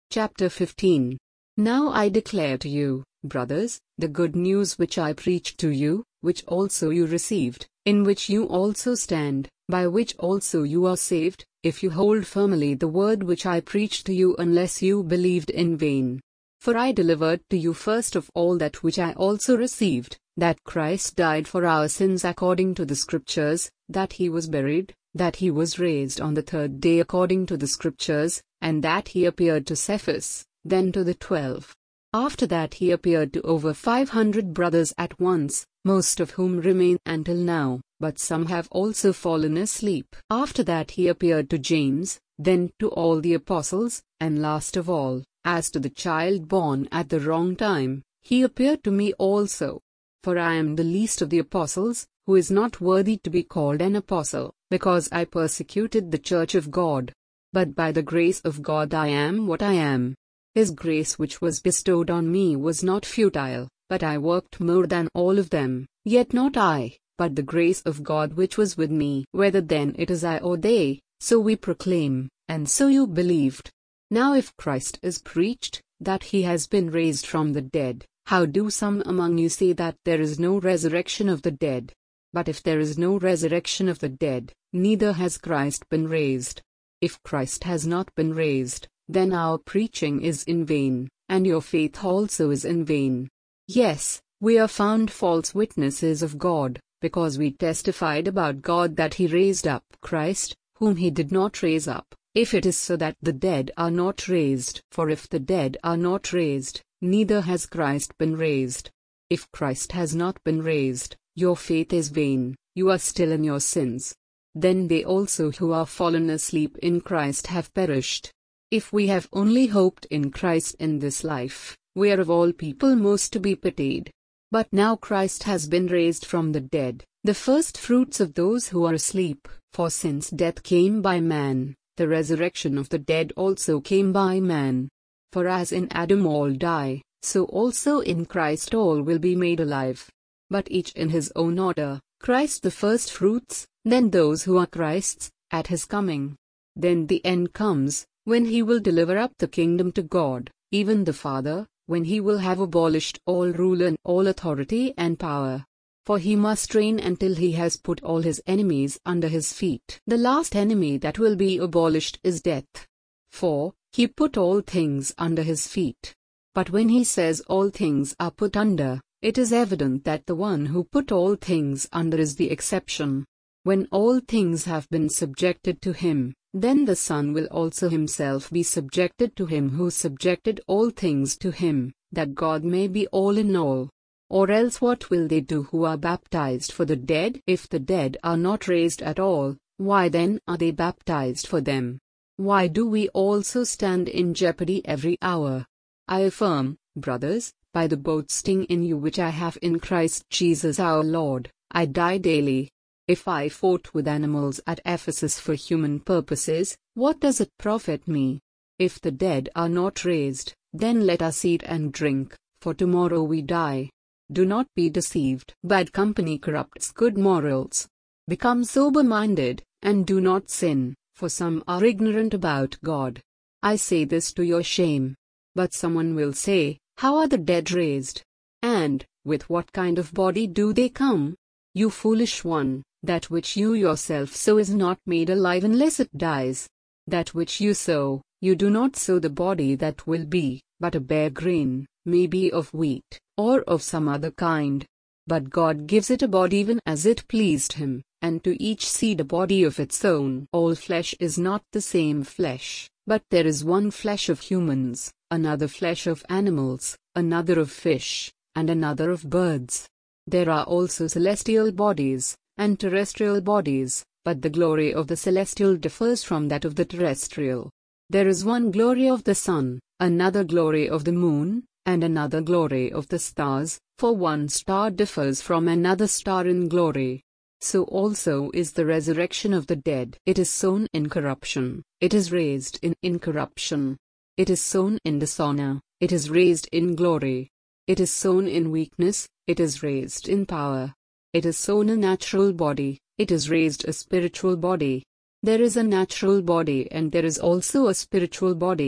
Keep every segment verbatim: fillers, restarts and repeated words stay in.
Chapter fifteen. Now I declare to you, brothers, the good news which I preached to you, which also you received, in which you also stand, by which also you are saved, if you hold firmly the word which I preached to you, unless you believed in vain. For I delivered to you first of all that which I also received, that Christ died for our sins according to the Scriptures, that he was buried, that he was raised on the third day according to the Scriptures, and that he appeared to Cephas, then to the twelve. After that he appeared to over five hundred brothers at once, most of whom remain until now, but some have also fallen asleep. After that he appeared to James, then to all the apostles, and last of all, as to the child born at the wrong time, he appeared to me also. For I am the least of the apostles, who is not worthy to be called an apostle, because I persecuted the church of God. But by the grace of God I am what I am. His grace which was bestowed on me was not futile, but I worked more than all of them, yet not I, but the grace of God which was with me. Whether then it is I or they, so we proclaim, and so you believed. Now if Christ is preached, that he has been raised from the dead, how do some among you say that there is no resurrection of the dead? But if there is no resurrection of the dead, neither has Christ been raised. If Christ has not been raised, then our preaching is in vain, and your faith also is in vain. Yes, we are found false witnesses of God, because we testified about God that he raised up Christ, whom he did not raise up, if it is so that the dead are not raised. For if the dead are not raised, neither has Christ been raised. If Christ has not been raised, your faith is vain, you are still in your sins. Then they also who are fallen asleep in Christ have perished. If we have only hoped in Christ in this life, we are of all people most to be pitied. But now Christ has been raised from the dead, the first fruits of those who are asleep. For since death came by man, the resurrection of the dead also came by man. For as in Adam all die, so also in Christ all will be made alive. But each in his own order, Christ the first fruits, then those who are Christ's, at his coming. Then the end comes, when he will deliver up the kingdom to God, even the Father, when he will have abolished all rule and all authority and power. For he must reign until he has put all his enemies under his feet. The last enemy that will be abolished is death. For he put all things under his feet. But when he says all things are put under, it is evident that the one who put all things under is the exception. When all things have been subjected to him, then the Son will also himself be subjected to him who subjected all things to him, that God may be all in all. Or else what will they do who are baptized for the dead? If the dead are not raised at all, why then are they baptized for them? Why do we also stand in jeopardy every hour? I affirm, brothers, by the boasting in you which I have in Christ Jesus our Lord, I die daily. If I fought with animals at Ephesus for human purposes, what does it profit me? If the dead are not raised, then let us eat and drink, for tomorrow we die. Do not be deceived. Bad company corrupts good morals. Become sober-minded, and do not sin, for some are ignorant about God. I say this to your shame. But someone will say, how are the dead raised? And, with what kind of body do they come? You foolish one, that which you yourself sow is not made alive unless it dies. That which you sow, you do not sow the body that will be, but a bare grain, may be of wheat, or of some other kind. But God gives it a body even as it pleased him, and to each seed a body of its own. All flesh is not the same flesh, but there is one flesh of humans, another flesh of animals, another of fish, and another of birds. There are also celestial bodies, and terrestrial bodies, but the glory of the celestial differs from that of the terrestrial. There is one glory of the sun, another glory of the moon, and another glory of the stars, for one star differs from another star in glory. So also is the resurrection of the dead. It is sown in corruption, it is raised in incorruption. It is sown in dishonor, it is raised in glory. It is sown in weakness, it is raised in power. It is sown a natural body, it is raised a spiritual body. There is a natural body and there is also a spiritual body.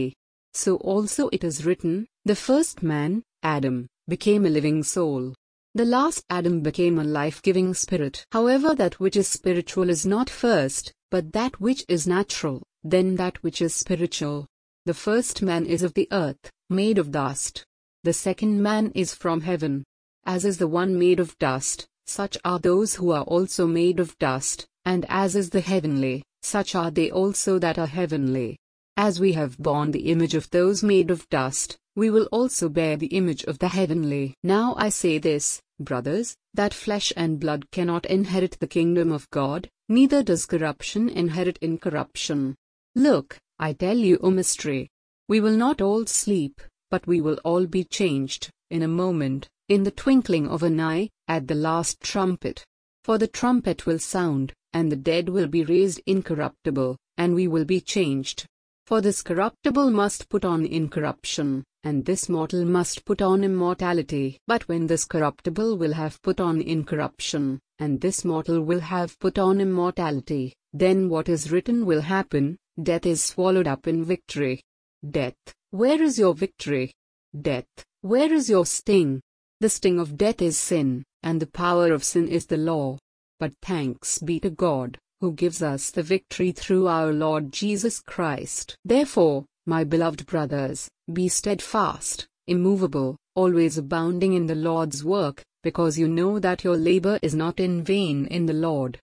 So also it is written, the first man, Adam, became a living soul. The last Adam became a life-giving spirit. However, that which is spiritual is not first, but that which is natural, then that which is spiritual. The first man is of the earth, made of dust. The second man is from heaven. As is the one made of dust, such are those who are also made of dust, and as is the heavenly, such are they also that are heavenly. As we have borne the image of those made of dust, we will also bear the image of the heavenly. Now I say this, brothers, that flesh and blood cannot inherit the kingdom of God, neither does corruption inherit incorruption. Look, I tell you a mystery. We will not all sleep, but we will all be changed, in a moment, in the twinkling of an eye, at the last trumpet. For the trumpet will sound, and the dead will be raised incorruptible, and we will be changed. For this corruptible must put on incorruption, and this mortal must put on immortality. But when this corruptible will have put on incorruption, and this mortal will have put on immortality, then what is written will happen, death is swallowed up in victory. Death, where is your victory? Death, where is your sting? The sting of death is sin, and the power of sin is the law. But thanks be to God, who gives us the victory through our Lord Jesus Christ. Therefore, my beloved brothers, be steadfast, immovable, always abounding in the Lord's work, because you know that your labor is not in vain in the Lord.